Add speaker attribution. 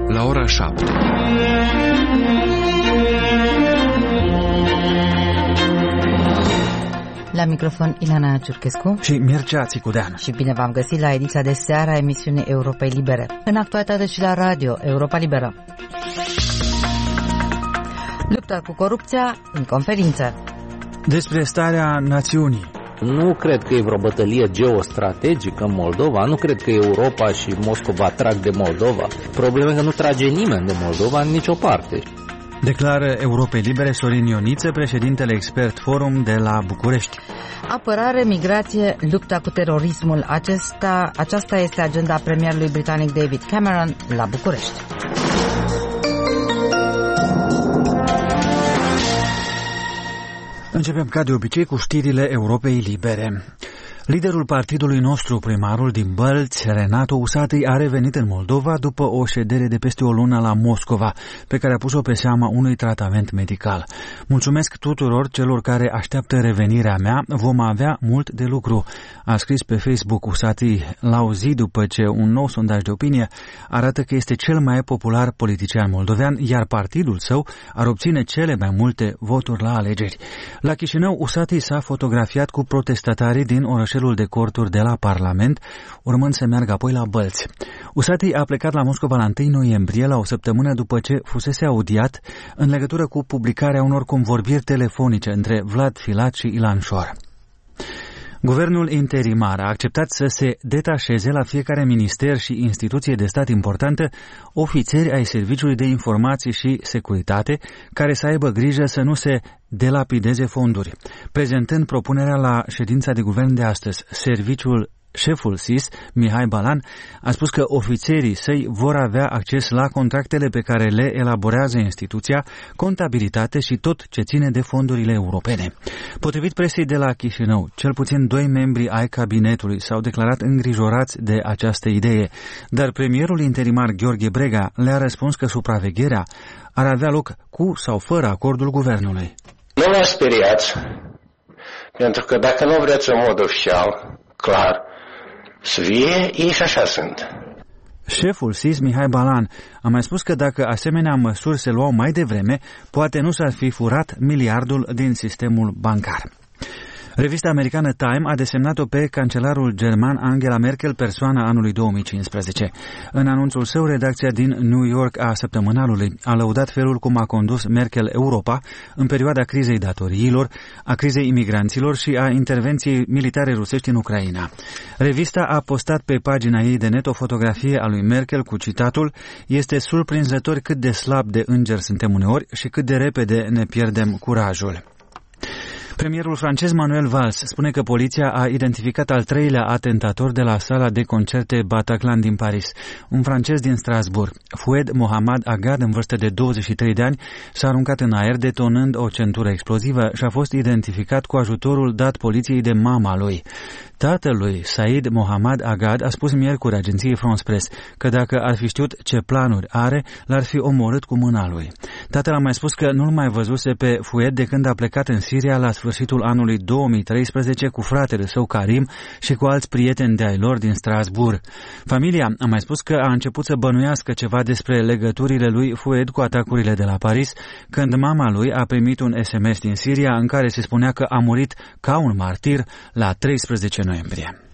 Speaker 1: la ora 7.
Speaker 2: La microfon Ilana Ciurchescu
Speaker 3: și Mircea Țicudean.
Speaker 2: Și bine v-am găsit la ediția de seară a emisiunii Europei Libere. În actualitate și la radio Europa Liberă. Lupta cu corupția în conferință.
Speaker 3: Despre starea națiunii.
Speaker 4: Nu cred că e vreo bătălie geostrategică în Moldova, nu cred că Europa și Moscova trag de Moldova. Problema e că nu trage nimeni de Moldova în nicio parte.
Speaker 3: Declară Europei Libere Sorin Ioniță, președintele Expert Forum de la București.
Speaker 2: Apărare, migrație, lupta cu terorismul. Aceasta este agenda premierului britanic David Cameron la București.
Speaker 3: Începem ca de obicei cu știrile Europei Libere. Liderul partidului nostru, primarul din Bălți, Renato Usatîi, a revenit în Moldova după o ședere de peste o lună la Moscova, pe care a pus-o pe seama unui tratament medical. Mulțumesc tuturor celor care așteaptă revenirea mea, vom avea mult de lucru, a scris pe Facebook Usatîi la o zi după ce un nou sondaj de opinie arată că este cel mai popular politician moldovean, iar partidul său ar obține cele mai multe voturi la alegeri. La Chișinău, Usatîi s-a fotografiat cu protestatarii din orășelul de corturi de la Parlament, urmând să meargă apoi la Bălți. Usatîi a plecat la Moscova la 1 noiembrie, la o săptămână după ce fusese audiat în legătură cu publicarea unor convorbiri telefonice între Vlad Filat și Ilan Șor. Guvernul interimar a acceptat să se detașeze la fiecare minister și instituție de stat importantă ofițeri ai Serviciului de Informații și Securitate care să aibă grijă să nu se delapideze fonduri. Prezentând propunerea la ședința de guvern de astăzi, șeful SIS, Mihai Balan, a spus că ofițerii săi vor avea acces la contractele pe care le elaborează instituția, contabilitate și tot ce ține de fondurile europene. Potrivit presei de la Chișinău, cel puțin 2 membri ai cabinetului s-au declarat îngrijorați de această idee, dar premierul interimar Gheorghe Brega le-a răspuns că supravegherea ar avea loc cu sau fără acordul guvernului.
Speaker 5: Nu vă speriați, pentru că dacă nu vreți în mod oficial, clar, să fie, ei și așa sunt.
Speaker 3: Șeful SIS, Mihai Balan, a mai spus că dacă asemenea măsuri se luau mai devreme, poate nu s-ar fi furat miliardul din sistemul bancar. Revista americană Time a desemnat-o pe cancelarul german Angela Merkel persoana anului 2015. În anunțul său, redacția din New York a Săptămânalului a lăudat felul cum a condus Merkel Europa în perioada crizei datoriilor, a crizei imigranților și a intervenției militare rusești în Ucraina. Revista a postat pe pagina ei de net o fotografie a lui Merkel cu citatul „Este surprinzător cât de slab de înger suntem uneori și cât de repede ne pierdem curajul”. Premierul francez Manuel Valls spune că poliția a identificat al 3-lea atentator de la sala de concerte Bataclan din Paris, un francez din Strasbourg. Fouad Mohamed Agad, în vârstă de 23 de ani, s-a aruncat în aer detonând o centură explozivă și a fost identificat cu ajutorul dat poliției de mama lui. Tatălui, Said Mohamed Agad, a spus miercuri agenției France Press că dacă ar fi știut ce planuri are, l-ar fi omorât cu mâna lui. Tatăl a mai spus că nu-l mai văzuse pe Fouad de când a plecat în Siria la sfârșitul anului 2013 cu fratele său Karim și cu alți prieteni de-ai lor din Strasbourg. Familia a mai spus că a început să bănuiască ceva despre legăturile lui Fouad cu atacurile de la Paris, când mama lui a primit un SMS din Siria în care se spunea că a murit ca un martir la 13 noiembrie.